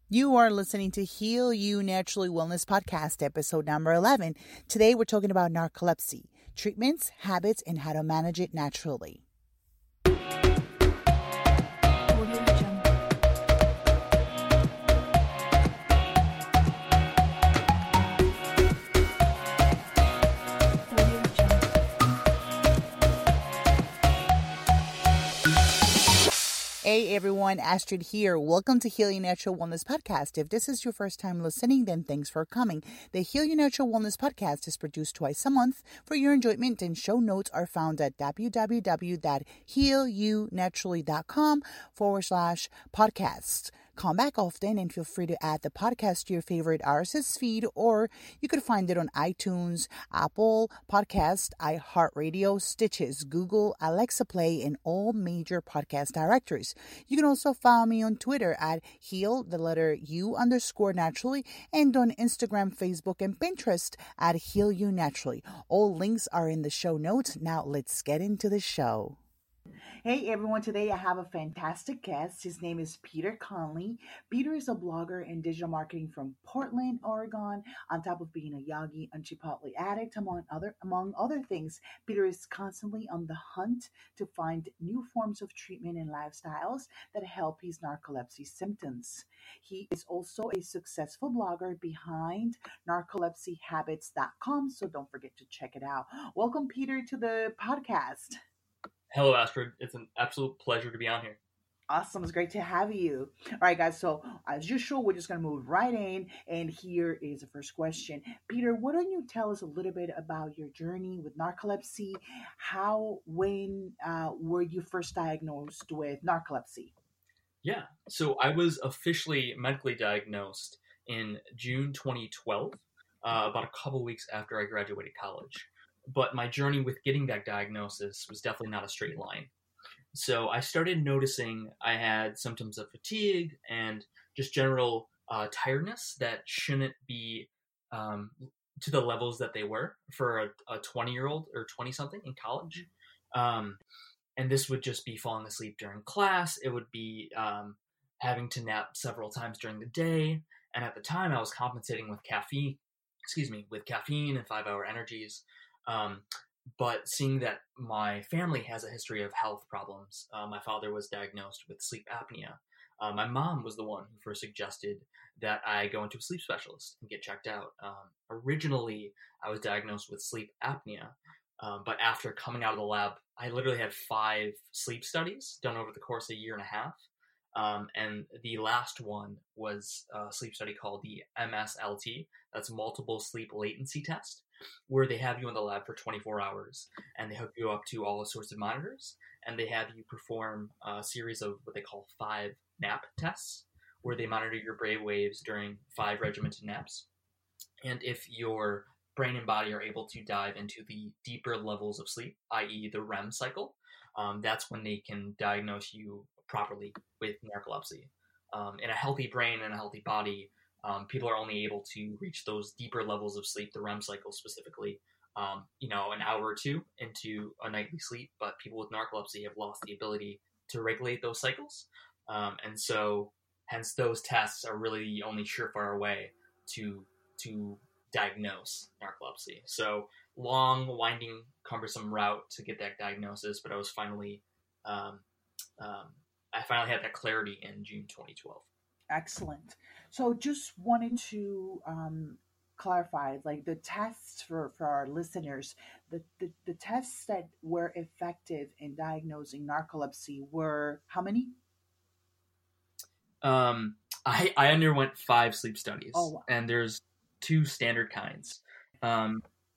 You are listening to Heal You Naturally Wellness Podcast, episode number 11. Today we're talking about narcolepsy, treatments, habits, and how to manage it naturally. Hey everyone, Astrid here. Welcome to Heal You Natural Wellness Podcast. If this is your first time listening, then thanks for coming. The Heal You Natural Wellness Podcast is produced twice a month for your enjoyment, and show notes are found at www.healyounaturally.com/podcasts. Come back often and feel free to add the podcast to your favorite RSS feed, or you could find it on iTunes, Apple Podcast, iHeartRadio, Stitches, Google, Alexa Play, and all major podcast directories. You can also follow me on Twitter at heal_you_naturally, and on Instagram, Facebook, and Pinterest at Heal You Naturally. All links are in the show notes. Now let's get into the show. Hey everyone, today I have a fantastic guest. His name is Peter Conley. Peter is a blogger and digital marketing from Portland, Oregon. On top of being a Yagi and Chipotle addict, among other things, Peter is constantly on the hunt to find new forms of treatment and lifestyles that help his narcolepsy symptoms. He is also a successful blogger behind narcolepsyhabits.com, so don't forget to check it out. Welcome, Peter, to the podcast. Hello, Astrid. It's an absolute pleasure to be on here. Awesome. It's great to have you. All right, guys. So as usual, we're just going to move right in. And here is the first question. Peter, why don't you tell us a little bit about your journey with narcolepsy? When were you first diagnosed with narcolepsy? Yeah. So I was officially medically diagnosed in June 2012, about a couple weeks after I graduated college. But my journey with getting that diagnosis was definitely not a straight line. So I started noticing I had symptoms of fatigue and just general tiredness that shouldn't be to the levels that they were for a 20-year-old or 20-something in college. And this would just be falling asleep during class. It would be having to nap several times during the day. And at the time, I was compensating with caffeine and 5-hour energies. But seeing that my family has a history of health problems, my father was diagnosed with sleep apnea. My mom was the one who first suggested that I go into a sleep specialist and get checked out. Originally, I was diagnosed with sleep apnea, but after coming out of the lab, I literally had 5 sleep studies done over the course of a year and a half. And the last one was a sleep study called the MSLT, that's Multiple Sleep Latency Test, where they have you in the lab for 24 hours and they hook you up to all sorts of monitors, and they have you perform a series of what they call 5 nap tests, where they monitor your brain waves during 5 regimented naps. And if your brain and body are able to dive into the deeper levels of sleep, i.e. the REM cycle, that's when they can diagnose you properly with narcolepsy. In a healthy brain and a healthy body, people are only able to reach those deeper levels of sleep, the REM cycle specifically, an hour or two into a nightly sleep. But people with narcolepsy have lost the ability to regulate those cycles. And so hence those tests are really the only surefire way to diagnose narcolepsy. So long, winding, cumbersome route to get that diagnosis, but I was finally I finally had that clarity in June 2012. Excellent. So just wanted to clarify, like the tests for our listeners, the tests that were effective in diagnosing narcolepsy were how many? I underwent 5 sleep studies. Oh, wow. And there's 2 standard kinds. I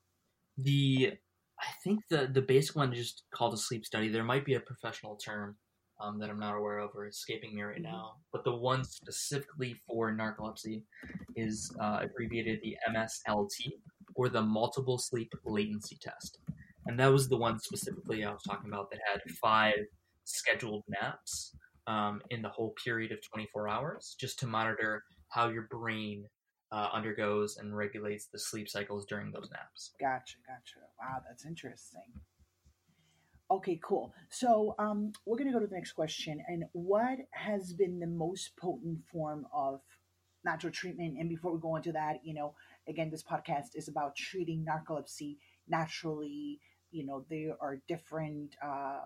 think the basic one is just called a sleep study. There might be a professional term that I'm not aware of or escaping me right now. But the one specifically for narcolepsy is abbreviated the MSLT, or the Multiple Sleep Latency Test. And that was the one specifically I was talking about that had 5 scheduled naps in the whole period of 24 hours, just to monitor how your brain undergoes and regulates the sleep cycles during those naps. Gotcha. Wow, that's interesting. Okay, cool. So we're going to go to the next question. And what has been the most potent form of natural treatment. And before we go into that, again, this podcast is about treating narcolepsy naturally. There are different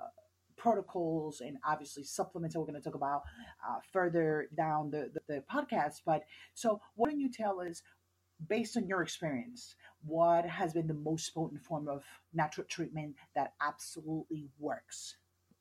protocols and obviously supplements that we're going to talk about further down the podcast. But so, what can you tell us, based on your experience, what has been the most potent form of natural treatment that absolutely works?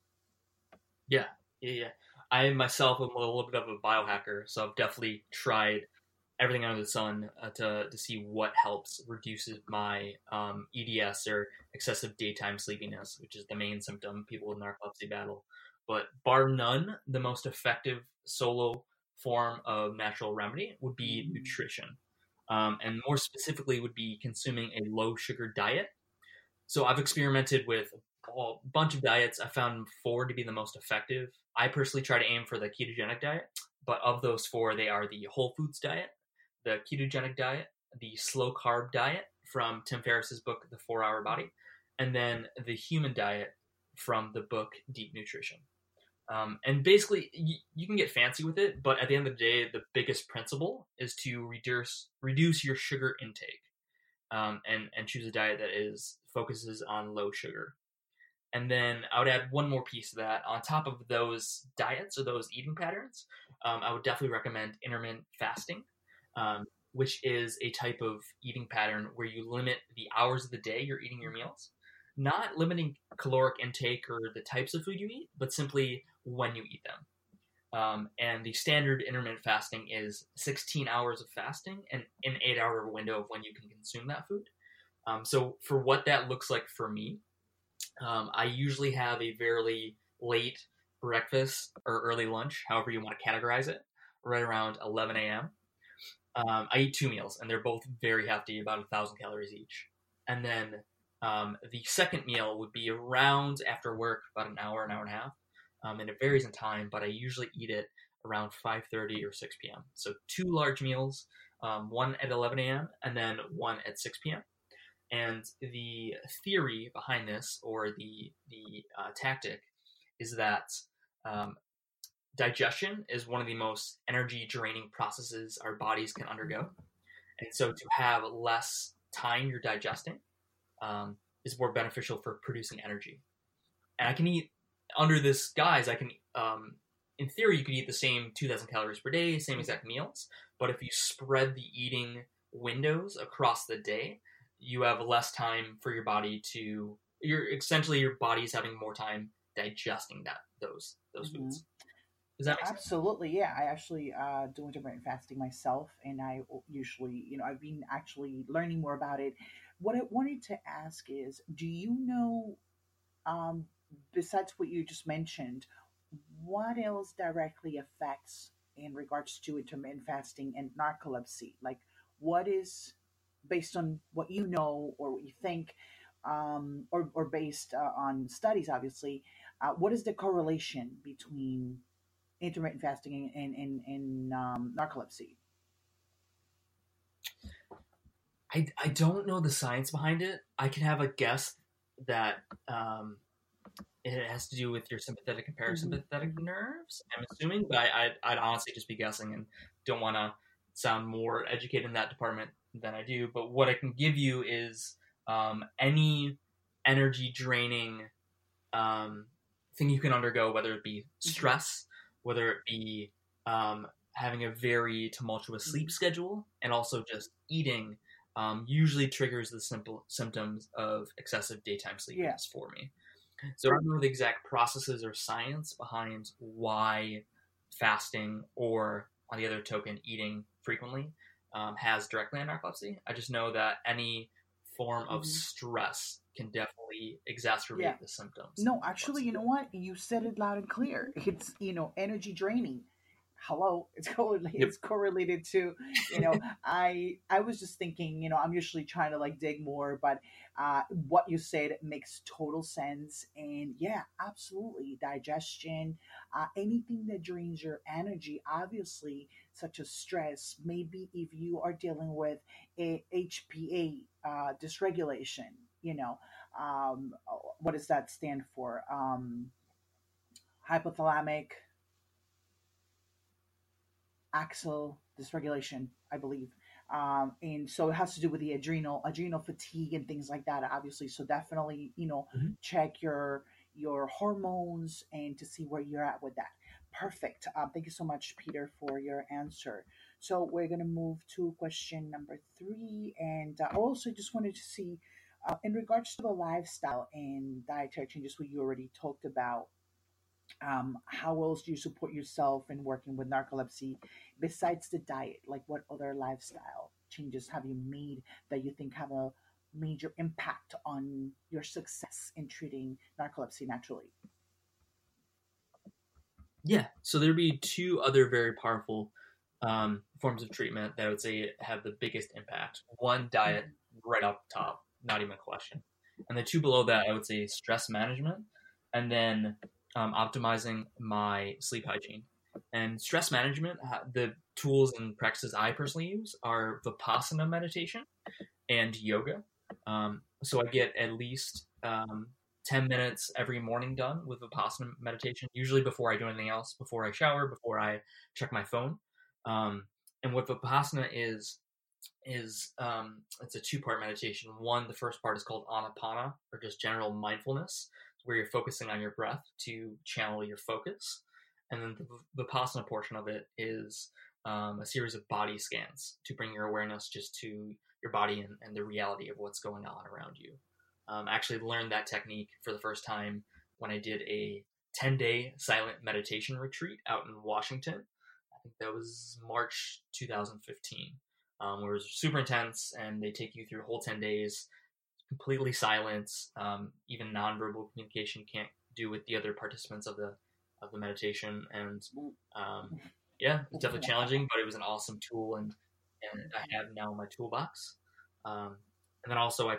Yeah, yeah. I myself am a little bit of a biohacker, so I've definitely tried everything under the sun to see what helps reduces my EDS, or excessive daytime sleepiness, which is the main symptom people with narcolepsy battle. But bar none, the most effective solo form of natural remedy would be nutrition, and more specifically would be consuming a low sugar diet. So I've experimented with a bunch of diets. I found four to be the most effective. I personally try to aim for the ketogenic diet, but of those four, they are the whole foods diet, the ketogenic diet, the slow carb diet from Tim Ferriss's book, The 4 Hour Body, and then the human diet from the book Deep Nutrition. And basically, you can get fancy with it, but at the end of the day, the biggest principle is to reduce your sugar intake, and choose a diet that is focuses on low sugar. And then I would add one more piece to that. On top of those diets or those eating patterns, I would definitely recommend intermittent fasting, which is a type of eating pattern where you limit the hours of the day you're eating your meals. Not limiting caloric intake or the types of food you eat, but simply when you eat them. And the standard intermittent fasting is 16 hours of fasting and an 8 hour window of when you can consume that food. So for what that looks like for me, I usually have a fairly late breakfast or early lunch, however you want to categorize it, right around 11 a.m. I eat two meals, and they're both very hefty, about 1,000 calories each. And then the second meal would be around after work, about an hour and a half. And it varies in time, but I usually eat it around 5:30 or 6 p.m. So two large meals, one at 11 a.m. and then one at 6 p.m. And the theory behind this, or the tactic, is that um, digestion is one of the most energy draining processes our bodies can undergo, and so to have less time you're digesting is more beneficial for producing energy. And I can eat under this guise. I can, in theory, you could eat the same 2,000 calories per day, same exact meals, but if you spread the eating windows across the day, you have less time for your body to. Your body is having more time digesting those Mm-hmm. foods. Does that make sense? Absolutely, yeah. I actually do intermittent fasting myself, and I usually, I've been actually learning more about it. What I wanted to ask is, do you know, um, besides what you just mentioned, what else directly affects in regards to intermittent fasting and narcolepsy? Like, what is, based on what you know or what you think, or based on studies, obviously, what is the correlation between intermittent fasting and narcolepsy? I don't know the science behind it. I can have a guess that it has to do with your sympathetic and Mm-hmm. parasympathetic Mm-hmm. nerves. I'm assuming, but I'd honestly just be guessing and don't want to sound more educated in that department than I do. But what I can give you is any energy draining um, thing you can undergo, whether it be Mm-hmm. stress, whether it be having a very tumultuous sleep Mm-hmm. schedule, and also just eating, usually triggers the simple symptoms of excessive daytime Yeah. sleepiness for me. So I don't know the exact processes or science behind why fasting, or on the other token, eating frequently, has directly on narcolepsy. I just know that any form of Mm-hmm. stress can definitely Yeah. exacerbate the symptoms of No, actually, narcolepsy. you know what? You said it loud and clear. It's, energy draining. Hello, it's correlated. Yep. It's correlated to, I was just thinking, I'm usually trying to like dig more, but what you said makes total sense. And yeah, absolutely, digestion, anything that drains your energy, obviously, such as stress. Maybe if you are dealing with a HPA dysregulation, you know um, what does that stand for? Hypothalamic. axle dysregulation, I believe. And so it has to do with the adrenal fatigue and things like that, obviously. So definitely, Mhm. check your hormones and to see where you're at with that. Perfect. Thank you so much, Peter, for your answer. So we're gonna move to question number three, and I also just wanted to see, in regards to the lifestyle and dietary changes, what you already talked about, how else do you support yourself in working with narcolepsy besides the diet? Like, what other lifestyle changes have you made that you think have a major impact on your success in treating narcolepsy naturally? Yeah, so there'd be two other very powerful forms of treatment that I would say have the biggest impact. One, diet, Mhm. right up top, not even a question. And the two below that, I would say stress management, and then optimizing my sleep hygiene. And stress management, the tools and practices I personally use are Vipassana meditation and yoga. So I get at least 10 minutes every morning done with Vipassana meditation, usually before I do anything else, before I shower, before I check my phone. Um, and what Vipassana is it's a two-part meditation. One, the first part is called Anapana, or just general mindfulness, where you're focusing on your breath to channel your focus. And then the Vipassana portion of it is a series of body scans to bring your awareness just to your body and the reality of what's going on around you. I actually learned that technique for the first time when I did a 10-day silent meditation retreat out in Washington. I think that was March 2015, where it was super intense, and they take you through a whole 10 days, completely silent. Even nonverbal communication can't do with the other participants of the meditation, and um, yeah, it's definitely challenging, but it was an awesome tool, and I have now in my toolbox. And then also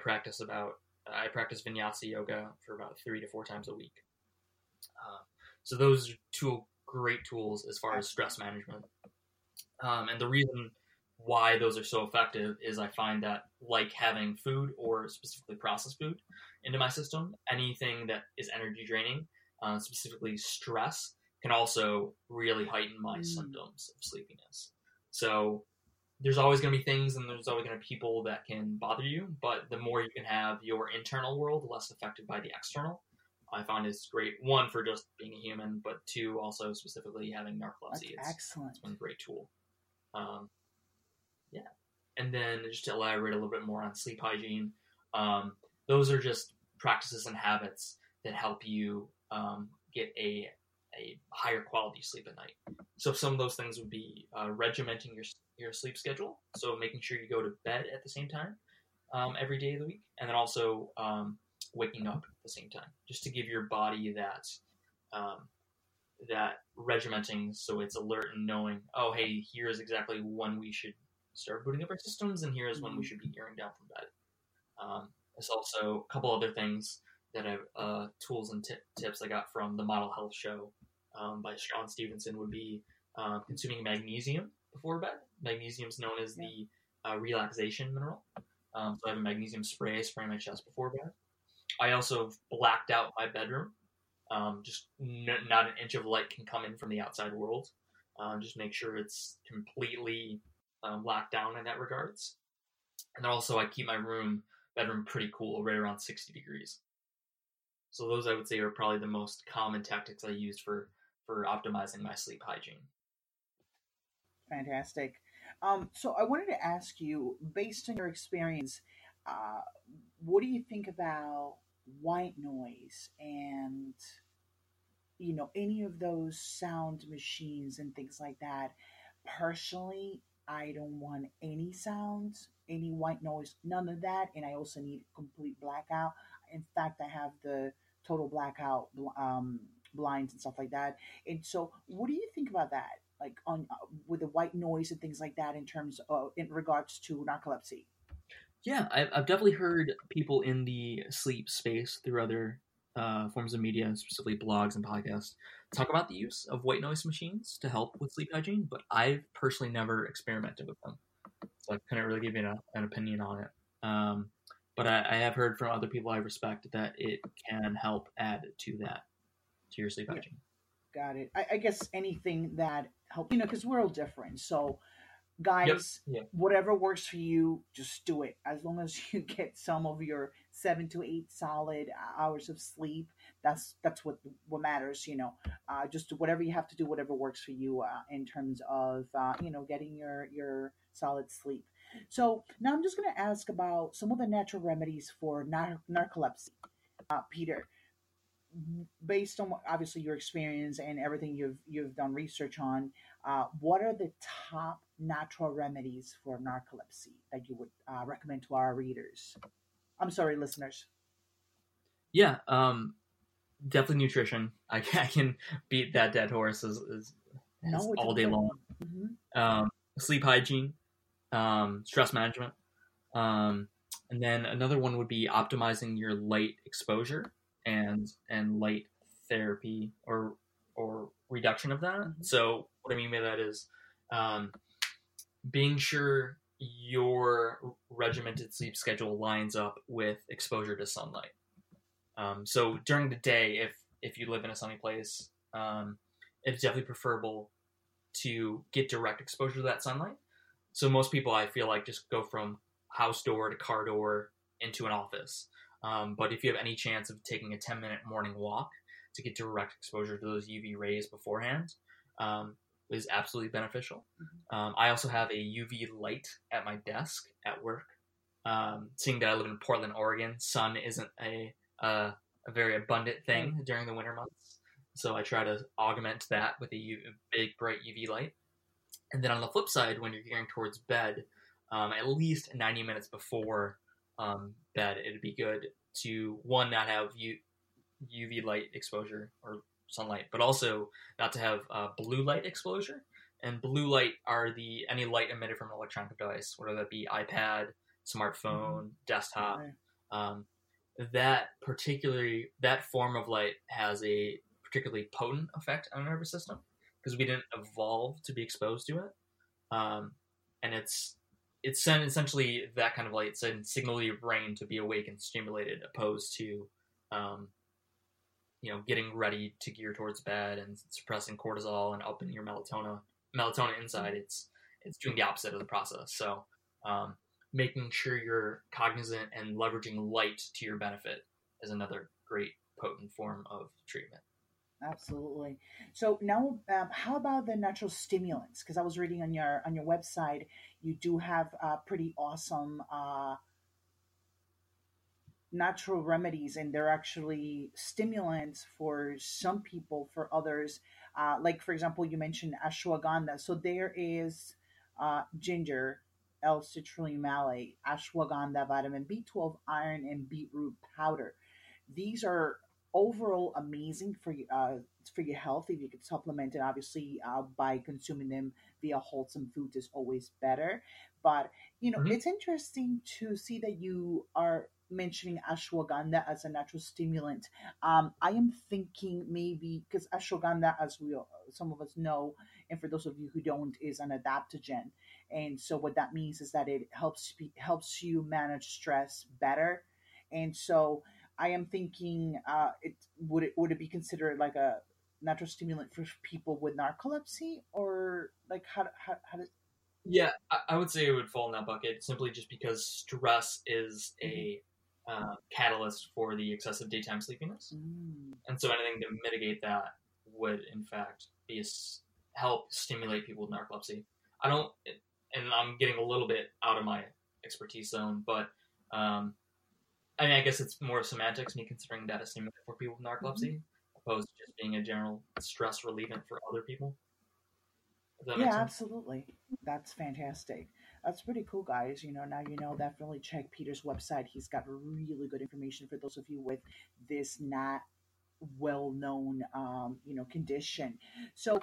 I practice Vinyasa yoga for about 3 to 4 times a week. Uh, so those are two great tools as far as stress Excellent. management. And the reason why those are so effective is I find that, like having food or specifically processed food into my system, anything that is energy draining, specifically stress, can also really heighten my Mm, symptoms of sleepiness. So there's always going to be things and there's always going to be people that can bother you, but the more you can have your internal world less affected by the external, I find is great. One, for just being a human, but two, also specifically having that's narcolepsy. It's excellent. been a great tool. Um, yeah. And then just to elaborate a little bit more on sleep hygiene, um, those are just practices and habits that help you get a higher quality sleep at night. So some of those things would be regimenting your sleep schedule, so making sure you go to bed at the same time every day of the week, and then also waking up at the same time, just to give your body um, that regimenting, so it's alert and knowing, oh hey, here's exactly when we should start booting up our systems, and here's when we Mhm. should be gearing down from bed. There's also a couple other things that I tools and tips I got from the Model Health Show by Sean Stevenson would be consuming magnesium before bed. Magnesium is known as Yeah. the relaxation mineral. So I have a magnesium spray, spray my chest before bed. I also blacked out my bedroom. Just not an inch of light can come in from the outside world. Just make sure it's completely locked down in that regards. And then also I keep my bedroom pretty cool, right around 60 degrees. So those I would say are probably the most common tactics I use for optimizing my sleep hygiene. Fantastic. So I wanted to ask you, based on your experience, uh, what do you think about white noise and any of those sound machines and things like that? Personally, I don't want any sounds, any white noise, none of that, and I also need complete blackout. In fact, I have the total blackout blinds and stuff like that. And so, what do you think about that? Like on with the white noise and things like that, in terms of in regards to narcolepsy. Yeah, I've definitely heard people in the sleep space through other forms of media, specifically blogs and podcasts, talk about the use of white noise machines to help with sleep hygiene, but I've personally never experimented with them. So I couldn't really give you an opinion on it. But I have heard from other people I respect that it can help add to that, to your sleep Yeah, hygiene. Got it. I guess anything that help, because we're all different. So Yep. guys, Yeah. whatever works for you, just do it. As long as you get some of your 7 to 8 solid hours of sleep, that's what matters. Just do whatever you have to do, whatever works for you in terms of getting your solid sleep. So now I'm just going to ask about some of the natural remedies for narcolepsy, Peter, based on obviously your experience and everything you've done research on, what are the top natural remedies for narcolepsy that you would recommend to our readers? I'm sorry, listeners. Yeah. Definitely nutrition. I can beat that dead horse as No, it's all day long. important. Hmm. Sleep hygiene, stress management, um, and then another one would be optimizing your light exposure and light therapy or reduction of that. Hmm. So what I mean by that is um, being sure your regimented sleep schedule lines up with exposure to sunlight. So during the day, if you live in a sunny place, it's definitely preferable to get direct exposure to that sunlight. So most people, I feel like, just go from house door to car door into an office. But if you have any chance of taking a 10-minute morning walk to get direct exposure to those UV rays beforehand, is absolutely beneficial. I also have a UV light at my desk at work. Seeing that I live in Portland, Oregon, sun isn't a very abundant thing Right. during the winter months. So I try to augment that with a big, bright UV light. And then on the flip side, when you're gearing towards bed, at least 90 minutes before bed, it'd be good to, one, not have UV light exposure or sunlight, but also not to have blue light exposure. And blue light are any light emitted from an electronic device, whether that be iPad, Hmm. smartphone, desktop. Right. Um, that form of light has a particularly potent effect on our nervous system because we didn't evolve to be exposed to it. Um, and it's essentially that kind of light signal to your brain to be awake and stimulated, opposed to um, getting ready to gear towards bed and suppressing cortisol and upping your melatonin inside. It's doing the opposite of the process. So um, making sure you're cognizant and leveraging light to your benefit is another great potent form of treatment. Absolutely. So now, how about the natural stimulants? Because I was reading on your website, you do have pretty awesome natural remedies, and they're actually stimulants for some people. For others, like for example, you mentioned ashwagandha. So there is ginger, L-citrulline malate, ashwagandha, vitamin B12, iron, and beetroot powder. These are overall amazing for your health. If you could supplement it, obviously, by consuming them via wholesome foods is always better. But Mm-hmm. it's interesting to see that you are mentioning ashwagandha as a natural stimulant. I am thinking maybe because ashwagandha, as some of us know, and for those of you who don't, is an adaptogen. And so what that means is that it helps you manage stress better. And so I am thinking, would it be considered like a natural stimulant for people with narcolepsy, or like how does? Yeah, I would say it would fall in that bucket simply just because stress is Mhm. a catalyst for the excessive daytime sleepiness. Mm. And so anything to mitigate that would, in fact, help stimulate people with narcolepsy. I don't, and I'm getting a little bit out of my expertise zone, but um, I mean, I guess it's more semantics, me considering that a stimulant for people with Mhm. narcolepsy, opposed to just being a general stress relievant for other people. If that makes Yeah, sense. absolutely. That's fantastic. That's pretty cool, guys. Now definitely check Peter's website. He's got really good information for those of you with this not well known condition. So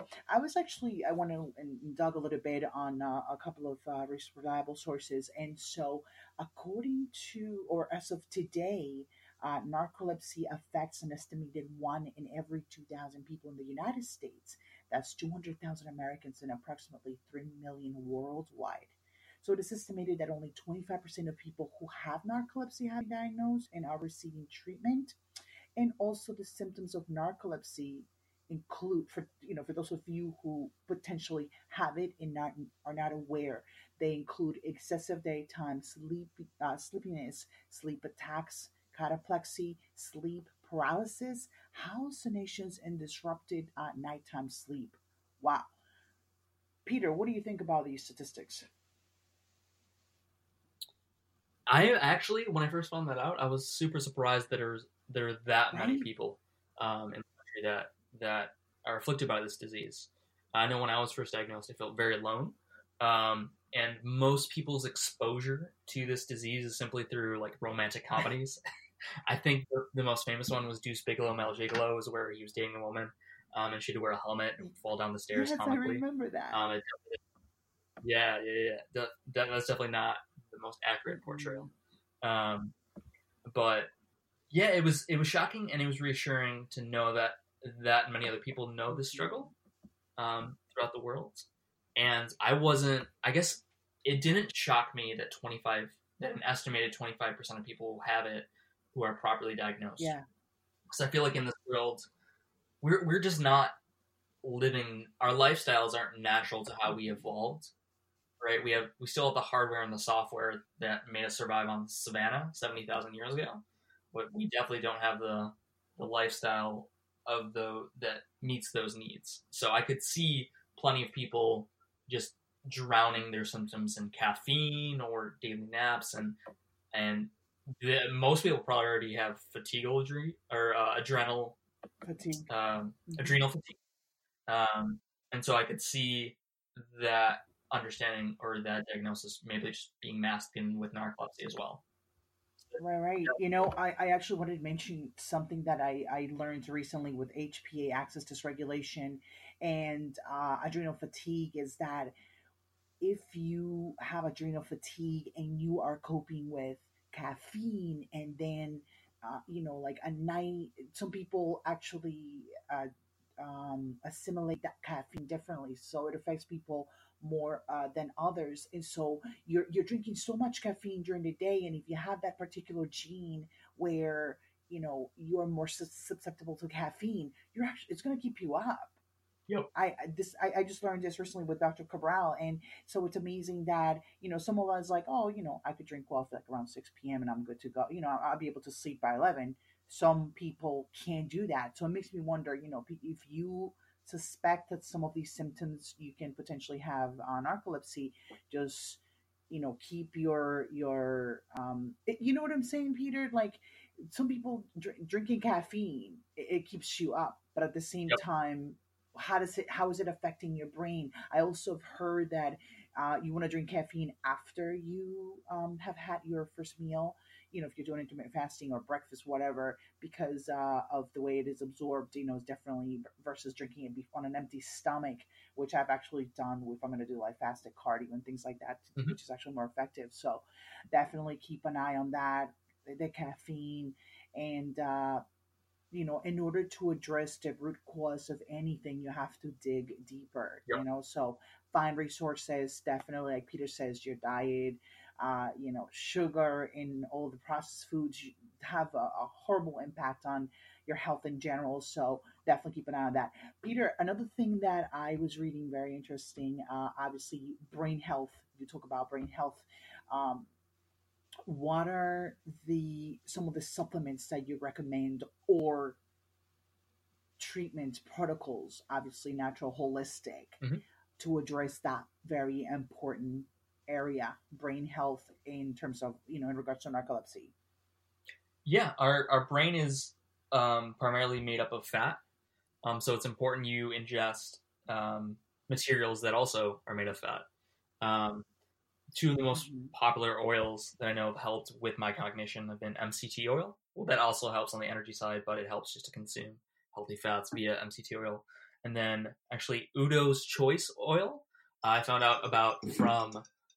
I want to dug a little bit on a couple of reliable sources. And so according to, or as of today, narcolepsy affects an estimated 1 in every 2,000 people in the United States. That's 200,000 Americans and approximately 3 million worldwide. So it is estimated that only 25% of people who have narcolepsy have been diagnosed and are receiving treatment. And also, the symptoms of narcolepsy include, for for those of you who potentially have it and not are not aware, they include excessive daytime sleepiness, sleep attacks, cataplexy, sleep paralysis, hallucinations, and disrupted nighttime sleep. Wow. Peter, what do you think about these statistics? I actually, when I first found that out, I was super surprised that there are that many Right? people in the country that are afflicted by this disease. I know when I was first diagnosed, I felt very alone, and most people's exposure to this disease is simply through like romantic comedies. I think the most famous one was Deuce Bigelow, Mel Gigolo, was where he was dating a woman, and she had to wear a helmet and fall down the stairs Yes, I comically. remember that. It, yeah. That's definitely not the most accurate portrayal. Um, but yeah, it was shocking, and it was reassuring to know that many other people know this struggle throughout the world. And I guess it didn't shock me that an estimated 25% of people have it who are properly diagnosed. Yeah. Because I feel like in this world, we're just not living. Our lifestyles aren't natural to how we evolved, right? We still have the hardware and the software that made us survive on Savannah 70,000 years ago, but we definitely don't have the lifestyle that meets those needs. So I could see plenty of people just drowning their symptoms in caffeine or daily naps, and most people probably already have adrenal Fatigue. adrenal fatigue. And so I could see that understanding or that diagnosis maybe just being masked in with narcolepsy as well. Right. I actually wanted to mention something that I learned recently with HPA, axis dysregulation, and adrenal fatigue, is that if you have adrenal fatigue and you are coping with caffeine, and then like a night, some people actually assimilate that caffeine differently, so it affects people more than others. And so you're drinking so much caffeine during the day, and if you have that particular gene where you're more susceptible to caffeine, you're actually, it's going to keep you up. Yep. I just learned this recently with Dr. Cabral, and so it's amazing that some of us, like, oh, I could drink coffee like around 6 p.m. and I'm good to go. I'll be able to sleep by 11. Some people can't do that, so it makes me wonder. If you suspect that some of these symptoms you can potentially have narcolepsy, just keep you know what I'm saying, Peter? Like, some people drinking caffeine, it keeps you up, but at the same Yep. time, how is it affecting your brain? I also have heard that you want to drink caffeine after you have had your first meal, if you're doing intermittent fasting or breakfast, whatever, because of the way it is absorbed, is definitely versus drinking it on an empty stomach, which I've actually done if I'm going to do like fasted cardio and things like that, Mm-hmm. which is actually more effective. So definitely keep an eye on that, the caffeine, and in order to address the root cause of anything, you have to dig deeper, Yep. So find resources, definitely, like Peter says, your diet, sugar and all the processed foods have a horrible impact on your health in general. So definitely keep an eye on that. Peter, another thing that I was reading, very interesting, obviously brain health. You talk about brain health. What are some of the supplements that you recommend, or treatment protocols, obviously natural, holistic, Mm-hmm. to address that very important area, brain health, in terms of in regards to narcolepsy? Yeah, our brain is primarily made up of fat, so it's important you ingest materials that also are made of fat. Two of the most popular oils that I know have helped with my cognition have been MCT oil. Well, that also helps on the energy side, but it helps just to consume healthy fats via MCT oil. And then actually Udo's Choice oil, I found out about from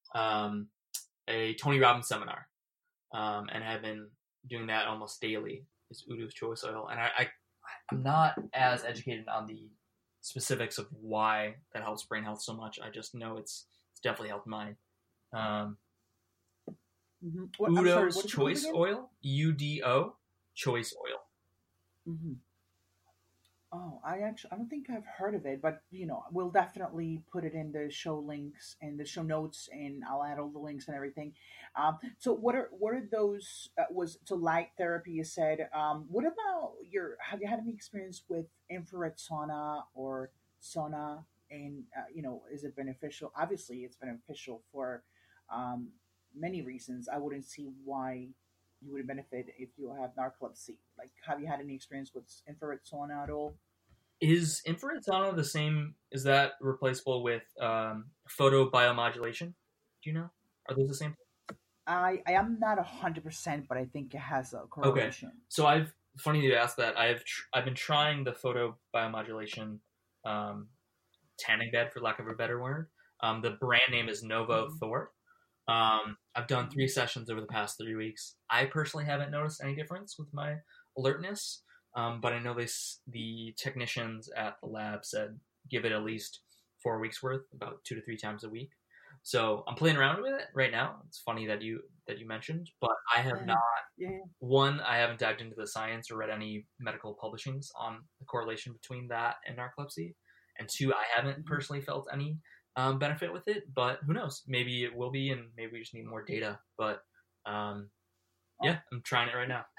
a Tony Robbins seminar, and have been doing that almost daily, is Udo's Choice oil. And I'm not as educated on the specifics of why that helps brain health so much. I just know it's definitely helped mine. Udo's Choice oil, UDO Choice oil. Oh, I don't think I've heard of it, but we'll definitely put it in the show links and the show notes, and I'll add all the links and everything. So what are those? Was to light therapy? You said. What about your? Have you had any experience with infrared sauna or sauna? And is it beneficial? Obviously, it's beneficial for um, many reasons. I wouldn't see why you would benefit if you have narcolepsy. Like, have you had any experience with infrared sauna at all? Is infrared sauna the same? Is that replaceable with photobiomodulation? Do you know? Are those the same? I am not 100%, but I think it has a Okay, correlation. so funny you asked that. I've been trying the photobiomodulation um, tanning bed, for lack of a better word. The brand name is Novo Hmm. Thor. I've done Hmm. 3 sessions over the past 3 weeks. I personally haven't noticed any difference with my alertness, but I know the technicians at the lab said give it at least 4 weeks worth, about 2 to 3 times a week. So I'm playing around with it right now. It's funny that you mentioned, but I have not. Yeah, yeah. One, I haven't dived into the science or read any medical publishings on the correlation between that and narcolepsy. And two, I haven't Hmm. personally felt any benefit with it, but who knows? Maybe it will be, and maybe we just need more data. But um, Oh, yeah, I'm trying it right now.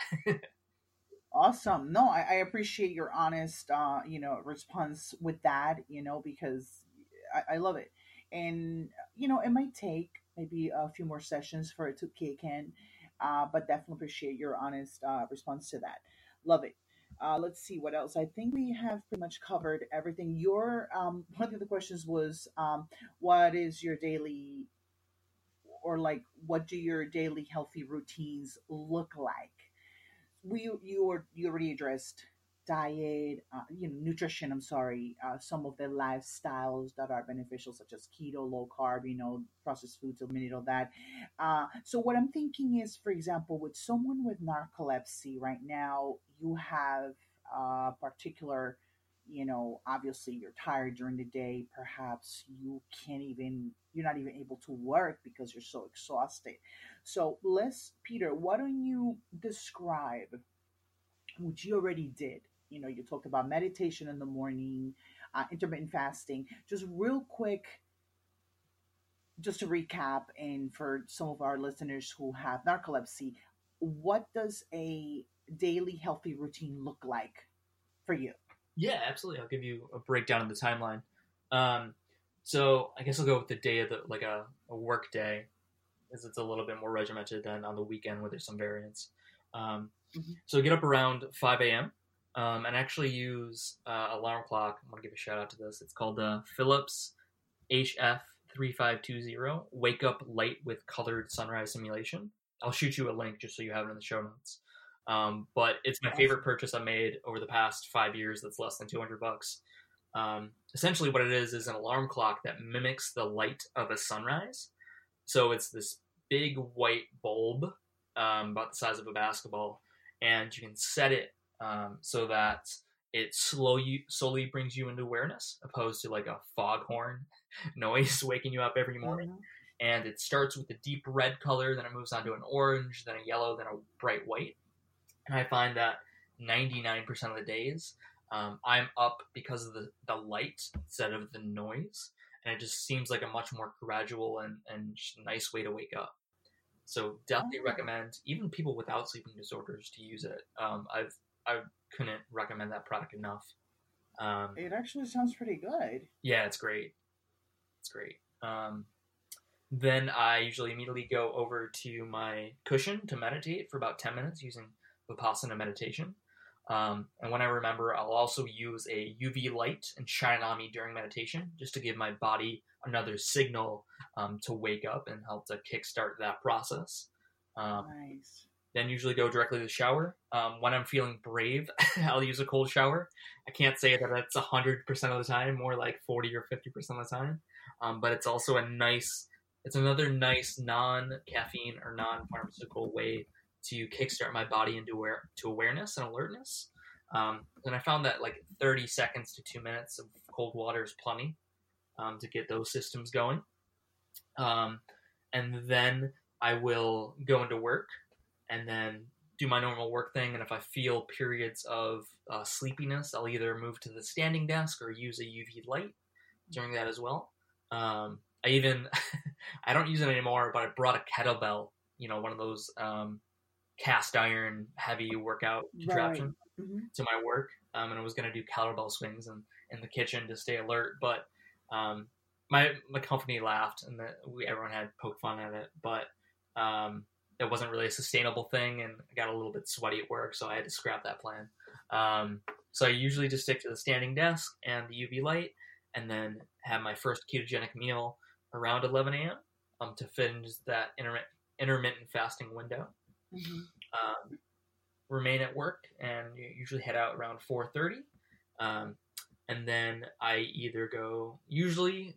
awesome. No, I appreciate your honest, response with that. Because I love it, and it might take maybe a few more sessions for it to kick in, but definitely appreciate your honest response to that. Love it. Let's see what else. I think we have pretty much covered everything. Your one of the questions was, what is your daily, or like, what do your daily healthy routines look like? You already addressed diet, nutrition. I'm sorry, some of the lifestyles that are beneficial, such as keto, low carb, processed foods, eliminate all that. So what I'm thinking is, for example, with someone with narcolepsy right now, you have particular, obviously you're tired during the day. Perhaps you're not even able to work because you're so exhausted. So Peter, why don't you describe, which you already did? You talked about meditation in the morning, intermittent fasting. Just real quick, just to recap, and for some of our listeners who have narcolepsy, what does a daily healthy routine look like for you? Yeah, absolutely. I'll give you a breakdown of the timeline. Um, so I guess I'll go with the day of the like a work day, as it's a little bit more regimented than on the weekend where there's some variance. Um, Hmm. so get up around 5 a.m. And actually use alarm clock. I'm gonna give a shout out to this. It's called Philips HF3520 Wake Up Light with Colored Sunrise Simulation. I'll shoot you a link just so you have it in the show notes. But it's my favorite Awesome. purchase I made over the past 5 years. That's less than $200. Essentially, what it is an alarm clock that mimics the light of a sunrise. So it's this big white bulb, about the size of a basketball, and you can set it so that it slowly brings you into awareness, opposed to like a foghorn noise waking you up every morning. Hmm. And it starts with a deep red color, then it moves on to an orange, then a yellow, then a bright white. And I find that 99% of the days, I'm up because of the light instead of the noise. And it just seems like a much more gradual and nice way to wake up. So definitely Oh, recommend even people without sleeping disorders to use it. I couldn't recommend that product enough. Um, it actually sounds pretty good. yeah, it's great. It's great. Then I usually immediately go over to my cushion to meditate for about 10 minutes using Vipassana meditation. And when I remember, I'll also use a UV light and shine it on me during meditation just to give my body another signal to wake up and help to kickstart that process. Um, Nice. then usually go directly to the shower. When I'm feeling brave, I'll use a cold shower. I can't say that that's 100% of the time, more like 40 or 50% of the time. But it's also it's another nice non-caffeine or non-pharmaceutical way to kickstart my body into awareness and alertness. And I found that like 30 seconds to 2 minutes of cold water is plenty to get those systems going. Um, and then I will go into work and then do my normal work thing, and if I feel periods of sleepiness, I'll either move to the standing desk or use a UV light during that as well. I even I don't use it anymore, but I brought a kettlebell, one of those cast iron heavy workout contraption to my work, and I was gonna do kettlebell swings in the kitchen to stay alert, but my company laughed, and everyone had poked fun at it, but it wasn't really a sustainable thing, and I got a little bit sweaty at work, so I had to scrap that plan. So I usually just stick to the standing desk and the UV light, and then have my first ketogenic meal around 11 a.m. To fit into that intermittent fasting window. Remain at work and usually head out around 4:30. And then I either go, usually,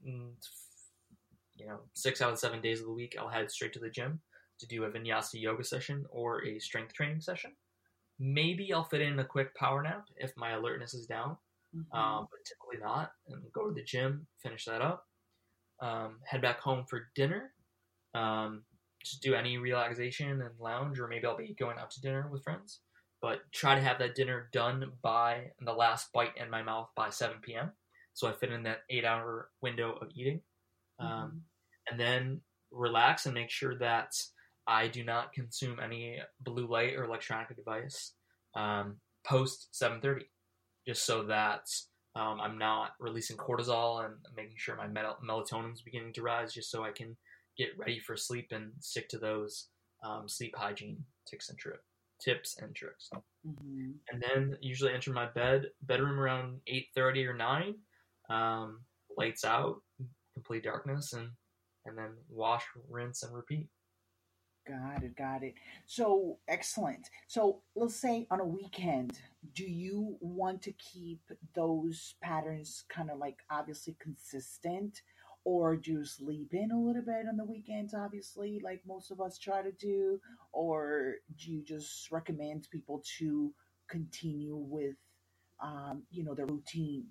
6 out of 7 days of the week, I'll head straight to the gym to do a vinyasa yoga session or a strength training session. Maybe I'll fit in a quick power nap if my alertness is down, but typically not. And go to the gym, finish that up, head back home for dinner, just do any relaxation and lounge, or maybe I'll be going out to dinner with friends. But try to have that dinner done by the last bite in my mouth by 7 p.m. So I fit in that 8-hour window of eating. And then relax and make sure that I do not consume any blue light or electronic device post 7:30, just so that I'm not releasing cortisol and making sure my melatonin is beginning to rise, just so I can get ready for sleep and stick to those sleep hygiene tips and tricks. And then usually enter my bedroom around 8:30 or 9, lights out, complete darkness, and then wash, rinse, and repeat. Got it. So excellent. So let's say on a weekend, do you want to keep those patterns kind of like obviously consistent, or do you sleep in a little bit on the weekends, obviously, like most of us try to do, or do you just recommend people to continue with, their routine?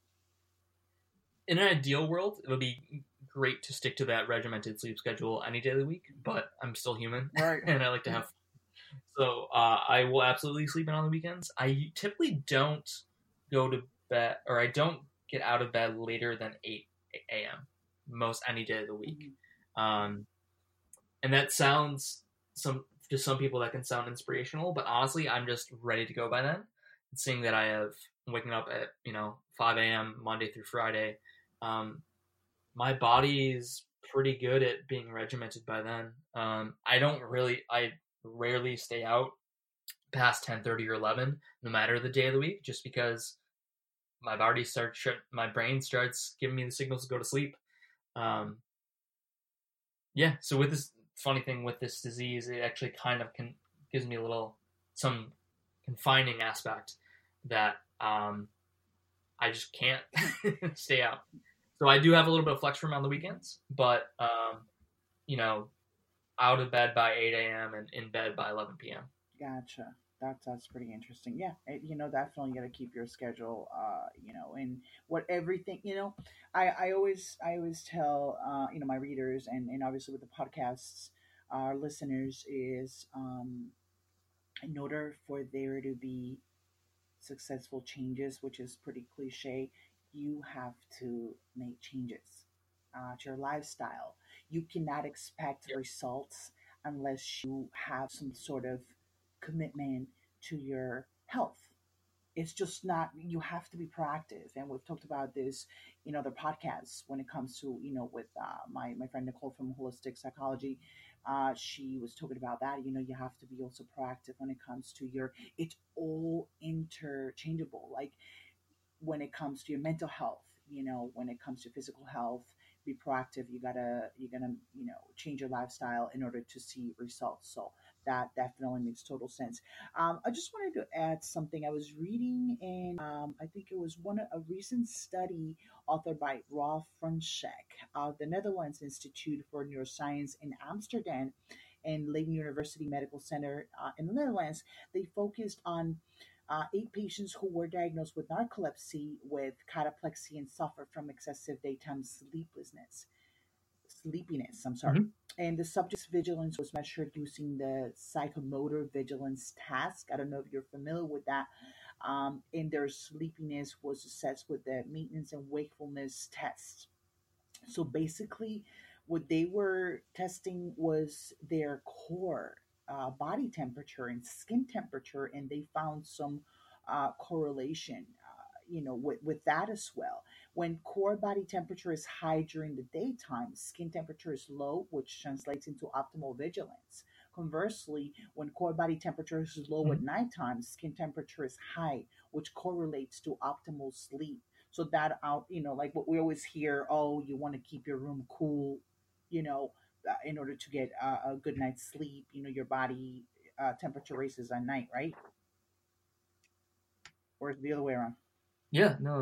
In an ideal world, it would be great to stick to that regimented sleep schedule any day of the week, but I'm still human, Right. and I like to have fun. So I will absolutely sleep in on the weekends. I typically don't go to bed, or I don't get out of bed later than 8 a.m. most any day of the week. And that sounds, to some people that can sound inspirational, but honestly, I'm just ready to go by then. Seeing that I have waking up at 5 a.m. Monday through Friday, my body is pretty good at being regimented by then. I rarely stay out past 10:30 or 11, no matter the day of the week, just because my brain starts giving me the signals to go to sleep. So with this funny thing with this disease, it actually kind of gives me some confining aspect that I just can't stay out. So I do have a little bit of flex room on the weekends, but out of bed by 8 a.m. and in bed by 11 p.m. Gotcha. That's pretty interesting. Yeah, definitely got to keep your schedule. And what everything. I always tell my readers and obviously with the podcasts, our listeners is in order for there to be successful changes, which is pretty cliche, you have to make changes to your lifestyle. You cannot expect results unless you have some sort of commitment to your health. It's just not, you have to be proactive. And we've talked about this in other podcasts when it comes to, with my friend Nicole from Holistic Psychology. She was talking about that. You have to be also proactive when it comes to it's all interchangeable. Like when it comes to your mental health, when it comes to physical health, be proactive. You're gonna change your lifestyle in order to see results. So that definitely makes total sense. I just wanted to add something. I was reading in, I think it was a recent study authored by Rolf Franschek of the Netherlands Institute for Neuroscience in Amsterdam and Leiden University Medical Center in the Netherlands. They focused on 8 patients who were diagnosed with narcolepsy, with cataplexy, and suffer from excessive daytime sleepiness. I'm sorry. And the subject's vigilance was measured using the psychomotor vigilance task. I don't know if you're familiar with that. And their sleepiness was assessed with the maintenance and wakefulness test. So basically, what they were testing was their core body temperature and skin temperature, and they found some correlation, with that as well. When core body temperature is high during the daytime, skin temperature is low, which translates into optimal vigilance. Conversely, when core body temperature is low at Mhm. nighttime, skin temperature is high, which correlates to optimal sleep. So that out, like what we always hear, oh, you want to keep your room cool, you know, in order to get a good night's sleep. Your body temperature raises at night, right? Or is it the other way around? Yeah, no.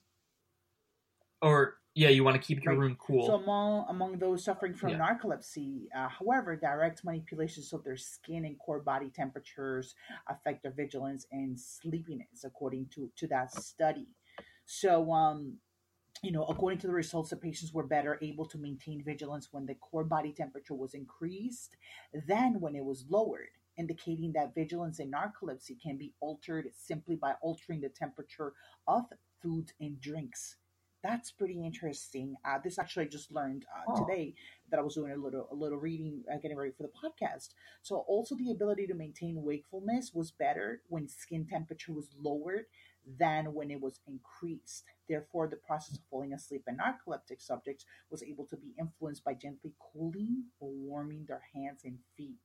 Or yeah, you want to keep your Right. room So cool. among those suffering from Yeah. narcolepsy, however, direct manipulations of their skin and core body temperatures affect their vigilance and sleepiness, according to that study. So according to the results, the patients were better able to maintain vigilance when the core body temperature was increased than when it was lowered, indicating that vigilance in narcolepsy can be altered simply by altering the temperature of foods and drinks. That's pretty interesting. This actually I just learned Oh, today that I was doing a little reading, getting ready for the podcast. So also the ability to maintain wakefulness was better when skin temperature was lowered than when it was increased. Therefore, the process of falling asleep in narcoleptic subjects was able to be influenced by gently cooling or warming their hands and feet.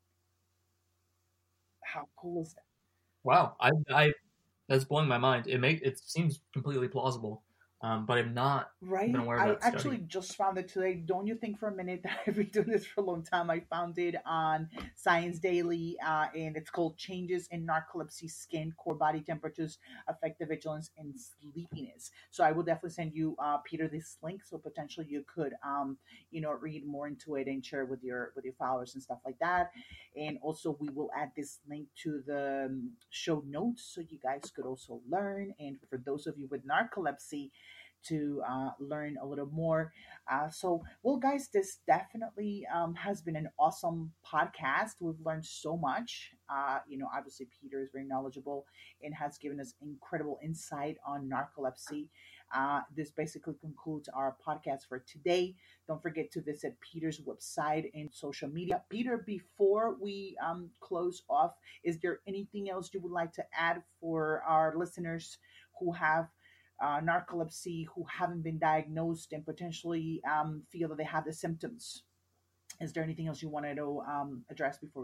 How cool is that? wow. I that's blowing my mind. It seems completely plausible, but I've not been Right? aware of I that actually study. just found it today. Don't you think for a minute that I've been doing this for a long time? I found it on Science Daily, and it's called Changes in Narcolepsy Skin Core Body Temperatures Affect the Vigilance and Sleepiness. So I will definitely send you, Peter, this link so potentially you could, read more into it and share with your followers and stuff like that. And also, we will add this link to the show notes so you guys could also learn. And for those of you with narcolepsy, to learn a little more. Well, guys, this definitely has been an awesome podcast. We've learned so much. Obviously, Peter is very knowledgeable and has given us incredible insight on narcolepsy. This basically concludes our podcast for today. Don't forget to visit Peter's website and social media. Peter, before we close off, is there anything else you would like to add for our listeners who have narcolepsy, who haven't been diagnosed and potentially feel that they have the symptoms? Is there anything else you wanted to address before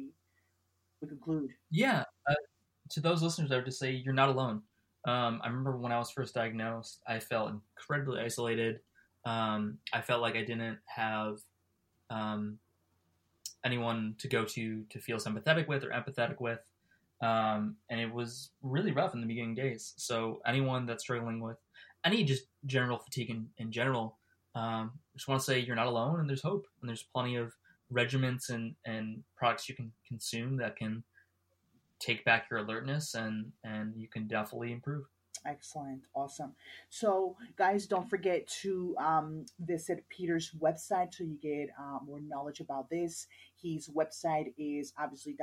we conclude? Yeah. To those listeners, I would just say you're not alone. I remember when I was first diagnosed, I felt incredibly isolated. I felt like I didn't have um, anyone to go to feel sympathetic with or empathetic with. And it was really rough in the beginning days. So anyone that's struggling with any just general fatigue in general, just want to say you're not alone, and there's hope, and there's plenty of regiments and products you can consume that can take back your alertness, and you can definitely improve. Excellent. Awesome. So, guys, don't forget to visit Peter's website so you get more knowledge about this. His website is obviously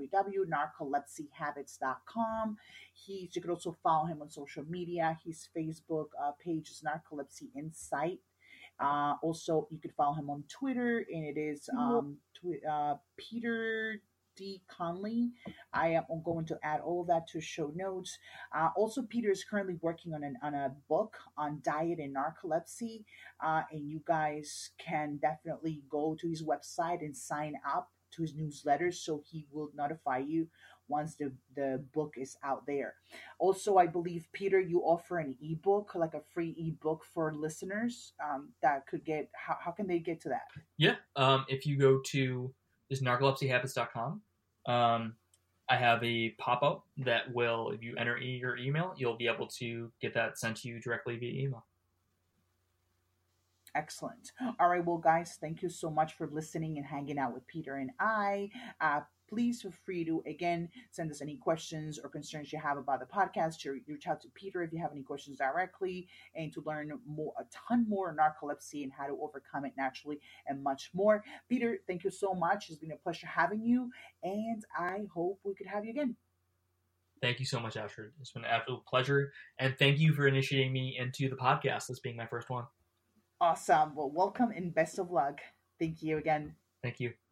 www.narcolepsyhabits.com. You could also follow him on social media. His Facebook page is Narcolepsy Insight. Also, you could follow him on Twitter, and it is Peter D. Conley. I am going to add all of that to show notes. Also, Peter is currently working on a book on diet and narcolepsy, and you guys can definitely go to his website and sign up to his newsletter so he will notify you once the book is out there. Also, I believe, Peter, you offer an ebook, like a free ebook for listeners that could get, how can they get to that? Yeah. If you go to just narcolepsyhabits.com, I have a pop up that will, if you enter your email, you'll be able to get that sent to you directly via email. Excellent. All right, well, guys, thank you so much for listening and hanging out with Peter and I. please feel free to, again, send us any questions or concerns you have about the podcast. To reach out to Peter if you have any questions directly, and to learn a ton more narcolepsy and how to overcome it naturally and much more. Peter, thank you so much. It's been a pleasure having you, and I hope we could have you again. Thank you so much, Astrid. It's been an absolute pleasure. And thank you for initiating me into the podcast, this being my first one. Awesome. Well, welcome and best of luck. Thank you again. Thank you.